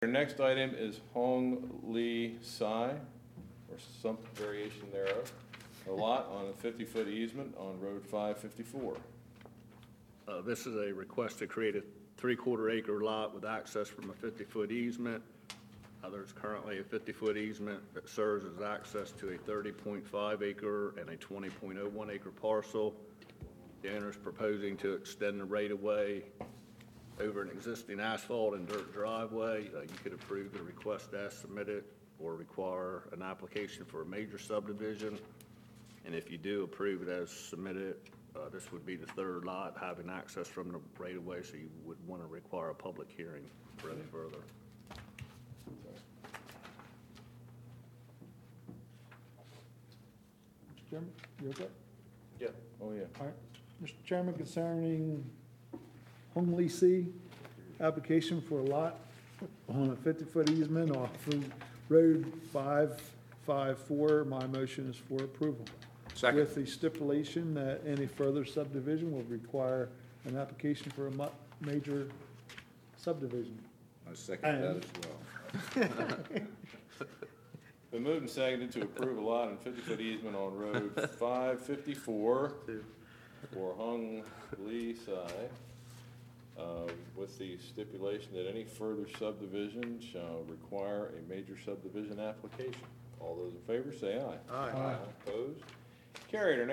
Our next item is Hong Lee Sai, or some variation thereof, a lot on a 50-foot easement on Road 554. This is a request to create a 3/4 acre lot with access from a 50-foot easement. There's currently a 50-foot easement that serves as access to a 30.5 acre and a 20.01 acre parcel. The owner is proposing to extend the right-of-way over an existing asphalt and dirt driveway. You could approve the request as submitted or require an application for a major subdivision. And if you do approve it as submitted, this would be the third lot having access from the right-of-way, so you would want to require a public hearing for any further. Mr. Chairman, you okay? Yeah. Oh, yeah. All right. Mr. Chairman, concerning Hong Lee C, application for a lot on a 50-foot easement off of Road 554, my motion is for approval. Second. With the stipulation that any further subdivision will require an application for a major subdivision. I second that as well. Been moved and seconded to approve a lot and 50-foot easement on Road 554 for Hung Lee Sai, with the stipulation that any further subdivision shall require a major subdivision application. All those in favor say aye. Aye. Opposed? Carried. Our